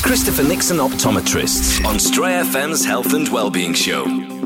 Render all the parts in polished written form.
Christopher Nixon Optometrists on Stray FM's Health and Wellbeing Show.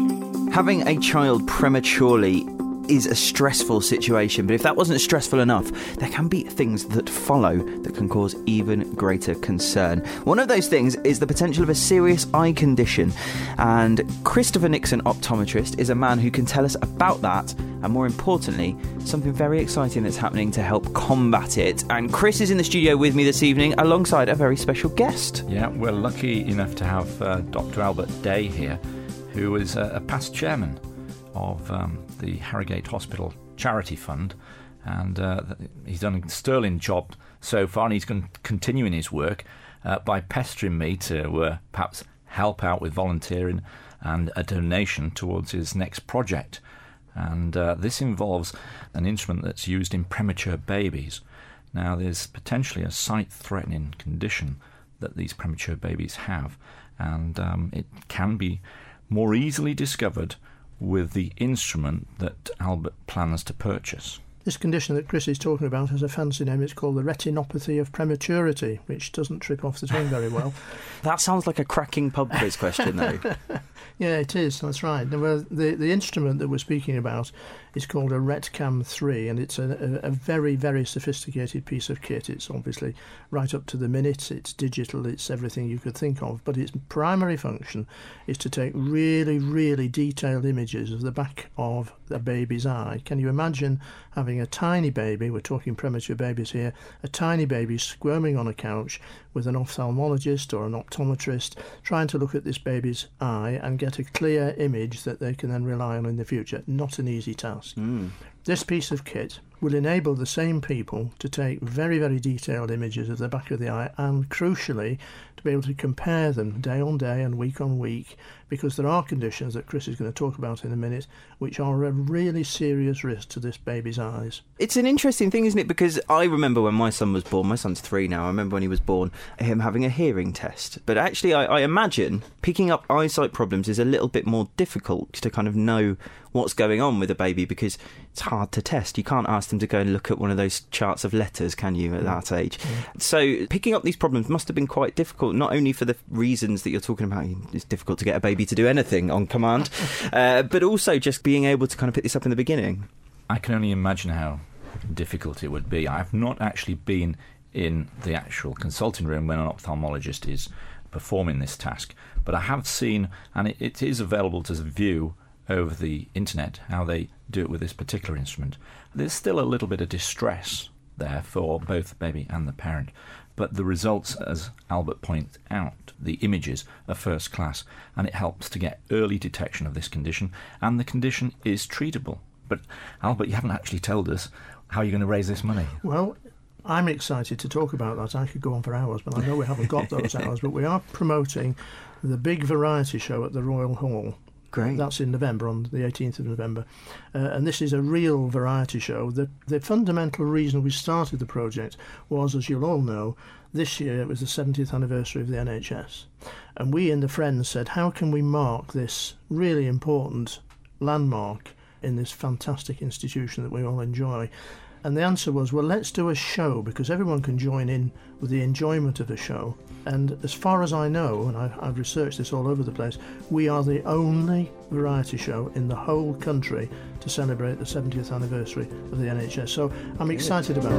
Having a child prematurely is a stressful situation, but if that wasn't stressful enough, there can be things that follow that can cause even greater concern. One of those things is the potential of a serious eye condition, and Christopher Nixon Optometrist is a man who can tell us about that, and more importantly, something very exciting that's happening to help combat it. And Chris is in the studio with me this evening alongside a very special guest. Yeah, we're lucky enough to have Dr. Albert Day here, who is a past chairman of the Harrogate Hospital Charity Fund, and he's done a sterling job so far, and he's going to continue in his work by pestering me to perhaps help out with volunteering and a donation towards his next project. And this involves an instrument that's used in premature babies. Now, there's potentially a sight-threatening condition that these premature babies have, and it can be more easily discovered with the instrument that Albert plans to purchase. This condition that Chris is talking about has a fancy name. It's called the retinopathy of prematurity, which doesn't trip off the tongue very well. That sounds like a cracking pub quiz question, though. Yeah, it is. That's right. The instrument that we're speaking about is called a RetCam 3, and it's a very, very sophisticated piece of kit. It's obviously right up to the minute. It's digital. It's everything you could think of. But its primary function is to take really, really detailed images of the back of a baby's eye. Can you imagine having a tiny baby, we're talking premature babies here, a tiny baby squirming on a couch with an ophthalmologist or an optometrist trying to look at this baby's eye and get a clear image that they can then rely on in the future? Not an easy task. This piece of kit will enable the same people to take very, very detailed images of the back of the eye and, crucially, to be able to compare them day on day and week on week, because there are conditions that Chris is going to talk about in a minute which are a really serious risk to this baby's eyes. It's an interesting thing, isn't it? Because I remember when my son was born, my son's 3 now, I remember when he was born, him having a hearing test. But actually, I imagine picking up eyesight problems is a little bit more difficult to kind of know what's going on with a baby, because it's hard to test. You can't ask them to go and look at one of those charts of letters, can you, at that age? So picking up these problems must have been quite difficult, not only for the reasons that you're talking about, it's difficult to get a baby to do anything on command, but also just being able to kind of pick this up in the beginning. I can only imagine how difficult it would be. I've not actually been in the actual consulting room when an ophthalmologist is performing this task, but I have seen, and it is available to view over the internet, how they do it with this particular instrument. There's still a little bit of distress there for both the baby and the parent, but the results, as Albert points out, the images are first class, and it helps to get early detection of this condition, and the condition is treatable. But Albert, you haven't actually told us how you're going to raise this money. Well, I'm excited to talk about that. I could go on for hours, but I know we haven't got those hours. But we are promoting the big variety show at the Royal Hall. Great. That's in November, on the 18th of November. And this is a real variety show. The fundamental reason we started the project was, as you'll all know, this year it was the 70th anniversary of the NHS. And we in the Friends said, how can we mark this really important landmark in this fantastic institution that we all enjoy? And the answer was, well, let's do a show, because everyone can join in with the enjoyment of a show. And as far as I know, and I've researched this all over the place, we are the only variety show in the whole country to celebrate the 70th anniversary of the NHS. So I'm excited about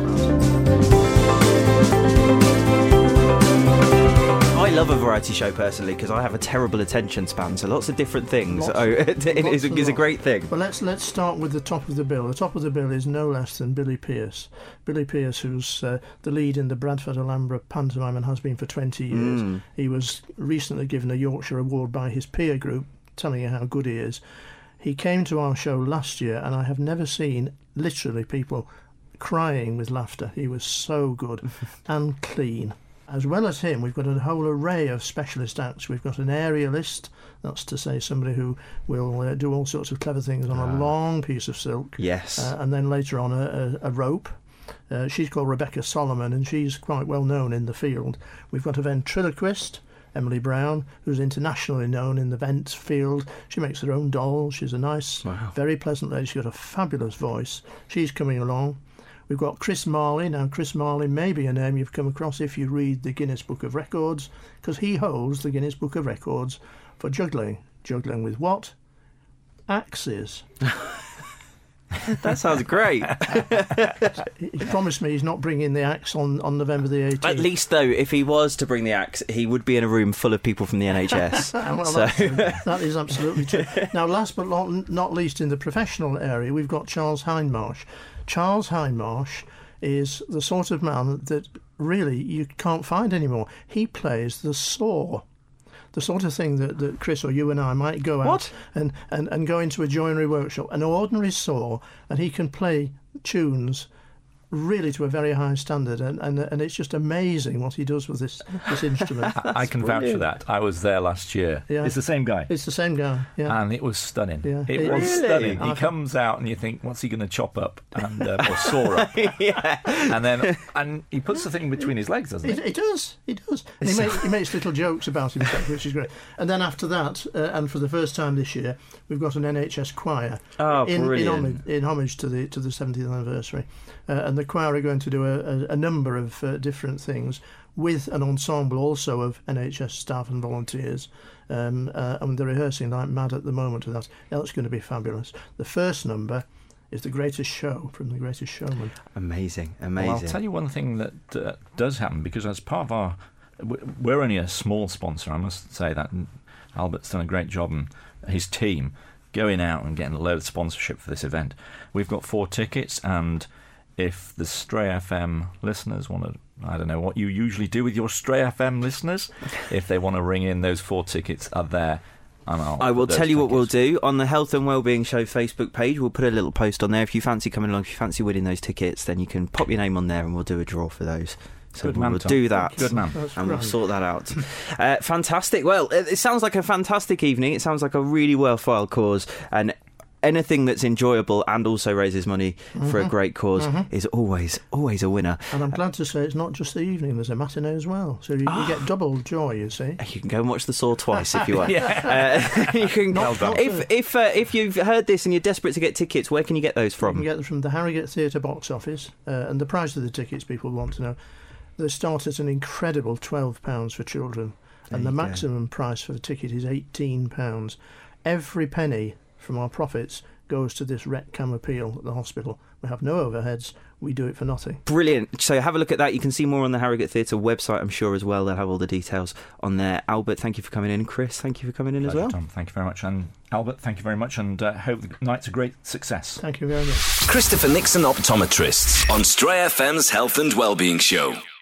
that. I love a variety show personally because I have a terrible attention span, so lots of different things is a great thing. Well, let's start with the top of the bill. The top of the bill is no less than Billy Pearce. Billy Pearce, who's the lead in the Bradford Alhambra pantomime and has been for 20 years. He was recently given a Yorkshire Award by his peer group, telling you how good he is. He came to our show last year, and I have never seen, literally, people crying with laughter. He was so good and clean. As well as him, we've got a whole array of specialist acts. We've got an aerialist, that's to say somebody who will do all sorts of clever things on a long piece of silk. Yes. And then later on a rope. She's called Rebecca Solomon, and she's quite well known in the field. We've got a ventriloquist, Emily Brown, who's internationally known in the vent field. She makes her own dolls. She's a nice, very pleasant lady. She's got a fabulous voice. She's coming along. We've got Chris Marley. Now, Chris Marley may be a name you've come across if you read the Guinness Book of Records, because he holds the Guinness Book of Records for juggling. Juggling with what? Axes. That sounds great. He promised me he's not bringing the axe on November the 18th. At least, though, if he was to bring the axe, he would be in a room full of people from the NHS. Well, that is absolutely true. Now, last but not least, in the professional area, we've got Charles Hindmarsh. Charles Hindmarsh is the sort of man that really you can't find anymore. He plays the saw. The sort of thing that Chris or you and I might go out and go into a joinery workshop, an ordinary saw, and he can play tunes really to a very high standard, and it's just amazing what he does with this instrument. I can vouch for that. I was there last year. Yeah. It's the same guy. It's the same guy, yeah. And it was stunning. Yeah. It was stunning. He comes out and you think, what's he going to chop up and or saw up? Yeah. And he puts the thing between his legs, doesn't he? He does. And he makes little jokes about himself, which is great. And then after that, and for the first time this year, we've got an NHS choir in homage to the 70th anniversary. And the choir are going to do a number of different things with an ensemble also of NHS staff and volunteers. And they're rehearsing like mad at the moment with that. That's going to be fabulous. The first number is The Greatest Show from The Greatest Showman. Amazing. Well, I'll tell you one thing that does happen, because as part of we're only a small sponsor, I must say that. And Albert's done a great job, and his team going out and getting a load of sponsorship for this event. We've got 4 tickets, and if the Stray FM listeners want to, I don't know what you usually do with your Stray FM listeners, if they want to ring in, those 4 tickets are there. And I will tell you what we'll do. On the Health and Wellbeing Show Facebook page, we'll put a little post on there. If you fancy coming along, if you fancy winning those tickets, then you can pop your name on there and we'll do a draw for those. So we'll do that. Good man. And we'll sort that out. Fantastic. Well, it sounds like a fantastic evening. It sounds like a really worthwhile cause. And anything that's enjoyable and also raises money for a great cause is always a winner. And I'm glad to say it's not just the evening, there's a matinee as well. So you get double joy, you see. You can go and watch The Saw twice if you want. You can, if you've heard this and you're desperate to get tickets, where can you get those from? You can get them from the Harrogate Theatre box office. And the price of the tickets, people want to know. They start at an incredible £12 for children. And the maximum price for the ticket is £18. Every penny from our profits goes to this RETCAM appeal at the hospital. We have no overheads. We do it for nothing. Brilliant. So have a look at that. You can see more on the Harrogate Theatre website, I'm sure, as well. They'll have all the details on there. Albert, thank you for coming in. Chris, thank you for coming in as well. Tom, thank you very much. And Albert, thank you very much. And hope the night's a great success. Thank you very much. Christopher Nixon Optometrists on Stray FM's Health and Wellbeing Show.